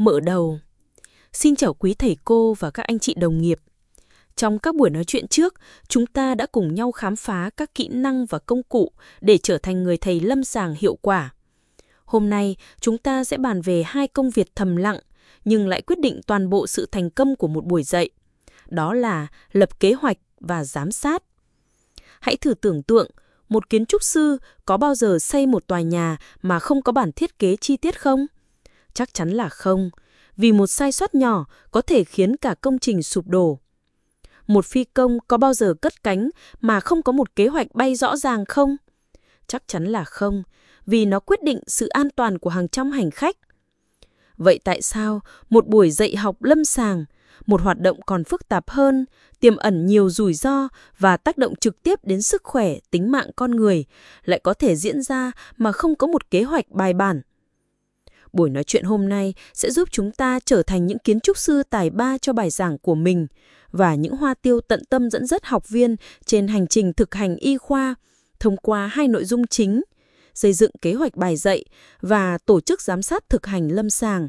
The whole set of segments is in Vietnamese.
Mở đầu. Xin chào quý thầy cô và các anh chị đồng nghiệp. Trong các buổi nói chuyện trước, chúng ta đã cùng nhau khám phá các kỹ năng và công cụ để trở thành người thầy lâm sàng hiệu quả. Hôm nay, chúng ta sẽ bàn về hai công việc thầm lặng nhưng lại quyết định toàn bộ sự thành công của một buổi dạy. Đó là lập kế hoạch và giám sát. Hãy thử tưởng tượng, một kiến trúc sư có bao giờ xây một tòa nhà mà không có bản thiết kế chi tiết không? Chắc chắn là không, vì một sai sót nhỏ có thể khiến cả công trình sụp đổ. Một phi công có bao giờ cất cánh mà không có một kế hoạch bay rõ ràng không? Chắc chắn là không, vì nó quyết định sự an toàn của hàng trăm hành khách. Vậy tại sao một buổi dạy học lâm sàng, một hoạt động còn phức tạp hơn, tiềm ẩn nhiều rủi ro và tác động trực tiếp đến sức khỏe, tính mạng con người, lại có thể diễn ra mà không có một kế hoạch bài bản? Buổi nói chuyện hôm nay sẽ giúp chúng ta trở thành những kiến trúc sư tài ba cho bài giảng của mình và những hoa tiêu tận tâm dẫn dắt học viên trên hành trình thực hành y khoa thông qua hai nội dung chính: xây dựng kế hoạch bài dạy và tổ chức giám sát thực hành lâm sàng.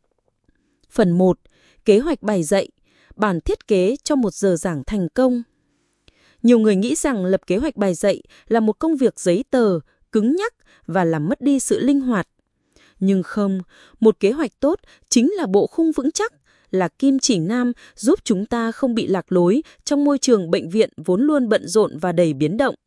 Phần 1. Kế hoạch bài dạy, bản thiết kế cho một giờ giảng thành công. Nhiều người nghĩ rằng lập kế hoạch bài dạy là một công việc giấy tờ, cứng nhắc và làm mất đi sự linh hoạt. Nhưng không, một kế hoạch tốt chính là bộ khung vững chắc, là kim chỉ nam giúp chúng ta không bị lạc lối trong môi trường bệnh viện vốn luôn bận rộn và đầy biến động.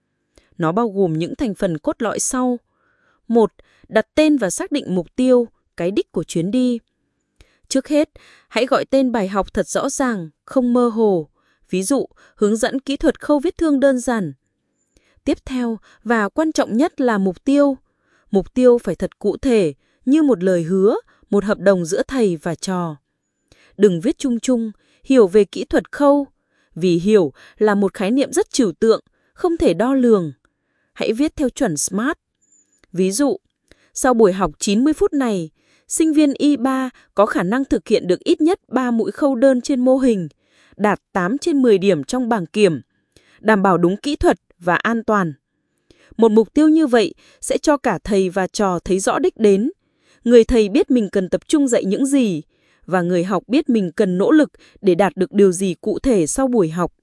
Nó bao gồm những thành phần cốt lõi sau. 1. Đặt tên và xác định mục tiêu, cái đích của chuyến đi. Trước hết, hãy gọi tên bài học thật rõ ràng, không mơ hồ. Ví dụ, hướng dẫn kỹ thuật khâu vết thương đơn giản. Tiếp theo, và quan trọng nhất là mục tiêu. Mục tiêu phải thật cụ thể, như một lời hứa, một hợp đồng giữa thầy và trò. Đừng viết chung chung, hiểu về kỹ thuật khâu, vì hiểu là một khái niệm rất trừu tượng, không thể đo lường. Hãy viết theo chuẩn SMART. Ví dụ, sau buổi học 90 phút này, sinh viên Y3 có khả năng thực hiện được ít nhất 3 mũi khâu đơn trên mô hình, đạt 8 trên 10 điểm trong bảng kiểm, đảm bảo đúng kỹ thuật và an toàn. Một mục tiêu như vậy sẽ cho cả thầy và trò thấy rõ đích đến. Người thầy biết mình cần tập trung dạy những gì, và người học biết mình cần nỗ lực để đạt được điều gì cụ thể sau buổi học.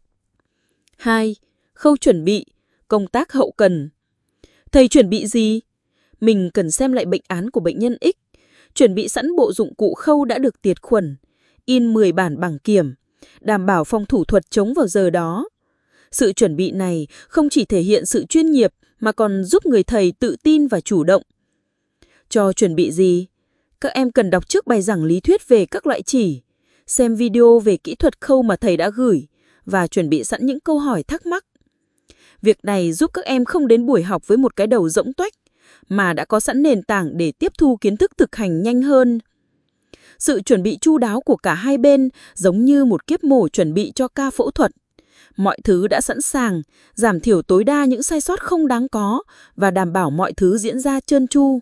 2. Khâu chuẩn bị, công tác hậu cần. Thầy chuẩn bị gì? Mình cần xem lại bệnh án của bệnh nhân X, chuẩn bị sẵn bộ dụng cụ khâu đã được tiệt khuẩn, in 10 bản bảng kiểm, đảm bảo phòng thủ thuật chống vào giờ đó. Sự chuẩn bị này không chỉ thể hiện sự chuyên nghiệp mà còn giúp người thầy tự tin và chủ động. Cho chuẩn bị gì? Các em cần đọc trước bài giảng lý thuyết về các loại chỉ, xem video về kỹ thuật khâu mà thầy đã gửi và chuẩn bị sẵn những câu hỏi thắc mắc. Việc này giúp các em không đến buổi học với một cái đầu rỗng tuếch, mà đã có sẵn nền tảng để tiếp thu kiến thức thực hành nhanh hơn. Sự chuẩn bị chu đáo của cả hai bên giống như một kiếp mổ chuẩn bị cho ca phẫu thuật. Mọi thứ đã sẵn sàng, giảm thiểu tối đa những sai sót không đáng có và đảm bảo mọi thứ diễn ra trơn tru.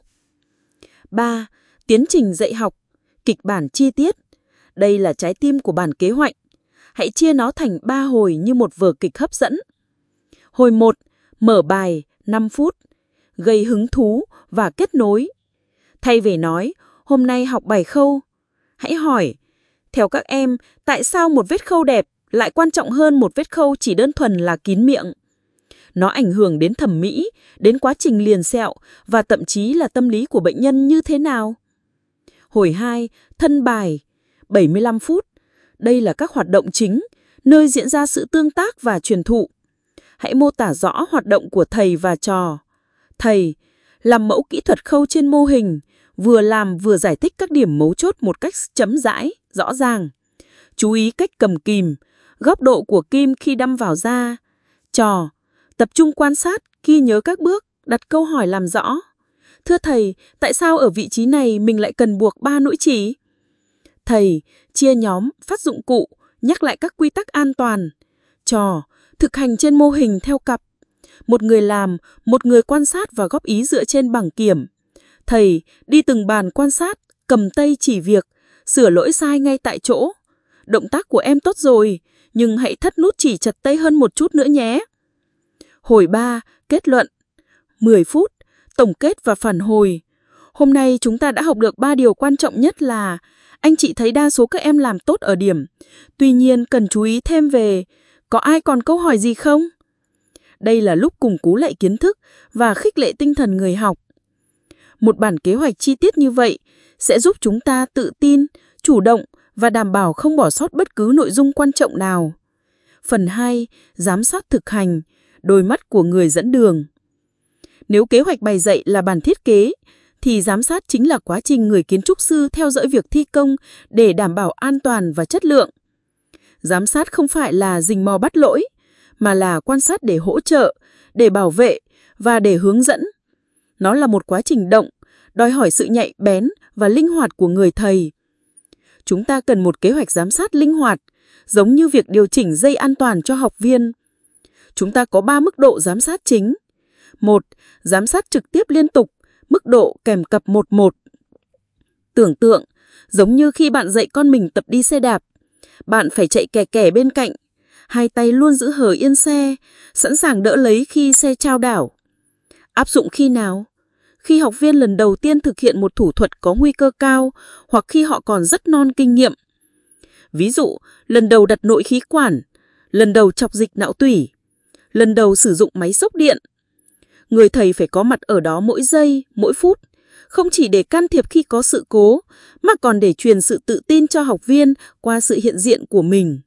3. Tiến trình dạy học, kịch bản chi tiết. Đây là trái tim của bản kế hoạch. Hãy chia nó thành 3 hồi như một vở kịch hấp dẫn. Hồi 1. Mở bài 5 phút. Gây hứng thú và kết nối. Thay vì nói, hôm nay học bài khâu, hãy hỏi, theo các em, tại sao một vết khâu đẹp lại quan trọng hơn một vết khâu chỉ đơn thuần là kín miệng? Nó ảnh hưởng đến thẩm mỹ, đến quá trình liền sẹo và thậm chí là tâm lý của bệnh nhân như thế nào? Hồi 2, thân bài, 75 phút. Đây là các hoạt động chính, nơi diễn ra sự tương tác và truyền thụ. Hãy mô tả rõ hoạt động của thầy và trò. Thầy, làm mẫu kỹ thuật khâu trên mô hình, vừa làm vừa giải thích các điểm mấu chốt một cách chấm rãi, rõ ràng. Chú ý cách cầm kìm, góc độ của kim khi đâm vào da. Trò, tập trung quan sát, ghi nhớ các bước, đặt câu hỏi làm rõ. Thưa thầy, tại sao ở vị trí này mình lại cần buộc 3 mũi chỉ? Thầy, chia nhóm, phát dụng cụ, nhắc lại các quy tắc an toàn. Trò, thực hành trên mô hình theo cặp. Một người làm, một người quan sát và góp ý dựa trên bảng kiểm. Thầy, đi từng bàn quan sát, cầm tay chỉ việc, sửa lỗi sai ngay tại chỗ. Động tác của em tốt rồi, nhưng hãy thắt nút chỉ chặt tay hơn một chút nữa nhé. Hồi 3, kết luận. 10 phút, tổng kết và phản hồi. Hôm nay chúng ta đã học được 3 điều quan trọng nhất là anh chị thấy đa số các em làm tốt ở điểm. Tuy nhiên cần chú ý thêm về có ai còn câu hỏi gì không? Đây là lúc củng cố lại kiến thức và khích lệ tinh thần người học. Một bản kế hoạch chi tiết như vậy sẽ giúp chúng ta tự tin, chủ động và đảm bảo không bỏ sót bất cứ nội dung quan trọng nào. Phần 2. Giám sát thực hành, đôi mắt của người dẫn đường. Nếu kế hoạch bài dạy là bản thiết kế, thì giám sát chính là quá trình người kiến trúc sư theo dõi việc thi công để đảm bảo an toàn và chất lượng. Giám sát không phải là rình mò bắt lỗi, mà là quan sát để hỗ trợ, để bảo vệ và để hướng dẫn. Nó là một quá trình động, đòi hỏi sự nhạy bén và linh hoạt của người thầy. Chúng ta cần một kế hoạch giám sát linh hoạt, giống như việc điều chỉnh dây an toàn cho học viên. Chúng ta có 3 mức độ giám sát chính. 1. Giám sát trực tiếp liên tục, mức độ kèm cặp 1:1. Tưởng tượng, giống như khi bạn dạy con mình tập đi xe đạp, bạn phải chạy kè kè bên cạnh, hai tay luôn giữ hở yên xe, sẵn sàng đỡ lấy khi xe chao đảo. Áp dụng khi nào? Khi học viên lần đầu tiên thực hiện một thủ thuật có nguy cơ cao hoặc khi họ còn rất non kinh nghiệm. Ví dụ, lần đầu đặt nội khí quản, lần đầu chọc dịch não tủy, lần đầu sử dụng máy xốc điện. Người thầy phải có mặt ở đó mỗi giây, mỗi phút, không chỉ để can thiệp khi có sự cố, mà còn để truyền sự tự tin cho học viên qua sự hiện diện của mình.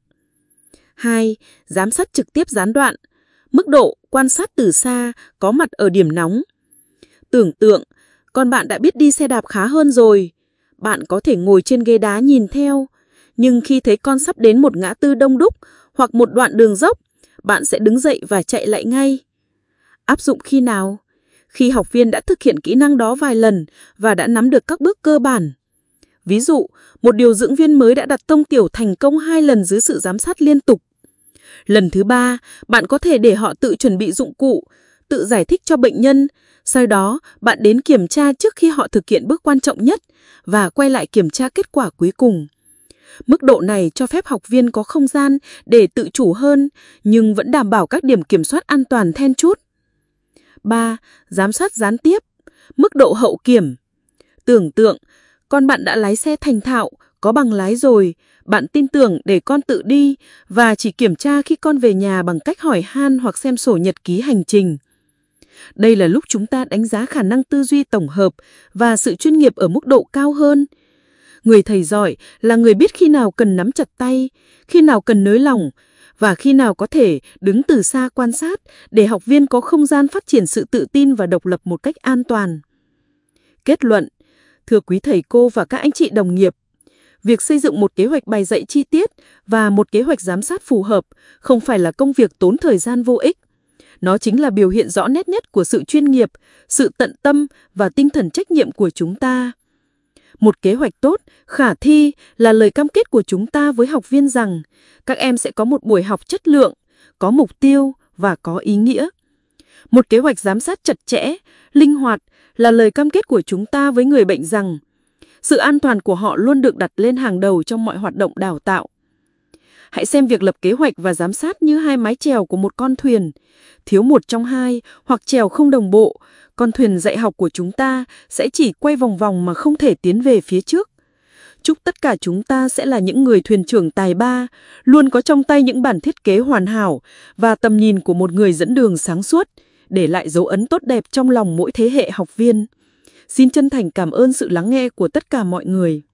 2. Giám sát trực tiếp gián đoạn, mức độ quan sát từ xa, có mặt ở điểm nóng. Tưởng tượng, con bạn đã biết đi xe đạp khá hơn rồi. Bạn có thể ngồi trên ghế đá nhìn theo, nhưng khi thấy con sắp đến một ngã tư đông đúc hoặc một đoạn đường dốc, bạn sẽ đứng dậy và chạy lại ngay. Áp dụng khi nào? Khi học viên đã thực hiện kỹ năng đó vài lần và đã nắm được các bước cơ bản. Ví dụ, một điều dưỡng viên mới đã đặt tông tiểu thành công 2 lần dưới sự giám sát liên tục. Lần thứ 3, bạn có thể để họ tự chuẩn bị dụng cụ, tự giải thích cho bệnh nhân. Sau đó, bạn đến kiểm tra trước khi họ thực hiện bước quan trọng nhất và quay lại kiểm tra kết quả cuối cùng. Mức độ này cho phép học viên có không gian để tự chủ hơn, nhưng vẫn đảm bảo các điểm kiểm soát an toàn then chốt. 3. Giám sát gián tiếp, mức độ hậu kiểm. Tưởng tượng, con bạn đã lái xe thành thạo, có bằng lái rồi, bạn tin tưởng để con tự đi và chỉ kiểm tra khi con về nhà bằng cách hỏi han hoặc xem sổ nhật ký hành trình. Đây là lúc chúng ta đánh giá khả năng tư duy tổng hợp và sự chuyên nghiệp ở mức độ cao hơn. Người thầy giỏi là người biết khi nào cần nắm chặt tay, khi nào cần nới lỏng và khi nào có thể đứng từ xa quan sát để học viên có không gian phát triển sự tự tin và độc lập một cách an toàn. Kết luận, thưa quý thầy cô và các anh chị đồng nghiệp, việc xây dựng một kế hoạch bài dạy chi tiết và một kế hoạch giám sát phù hợp không phải là công việc tốn thời gian vô ích. Nó chính là biểu hiện rõ nét nhất của sự chuyên nghiệp, sự tận tâm và tinh thần trách nhiệm của chúng ta. Một kế hoạch tốt, khả thi là lời cam kết của chúng ta với học viên rằng các em sẽ có một buổi học chất lượng, có mục tiêu và có ý nghĩa. Một kế hoạch giám sát chặt chẽ, linh hoạt là lời cam kết của chúng ta với người bệnh rằng sự an toàn của họ luôn được đặt lên hàng đầu trong mọi hoạt động đào tạo. Hãy xem việc lập kế hoạch và giám sát như hai mái chèo của một con thuyền. Thiếu một trong hai hoặc chèo không đồng bộ, con thuyền dạy học của chúng ta sẽ chỉ quay vòng vòng mà không thể tiến về phía trước. Chúc tất cả chúng ta sẽ là những người thuyền trưởng tài ba, luôn có trong tay những bản thiết kế hoàn hảo và tầm nhìn của một người dẫn đường sáng suốt, để lại dấu ấn tốt đẹp trong lòng mỗi thế hệ học viên. Xin chân thành cảm ơn sự lắng nghe của tất cả mọi người.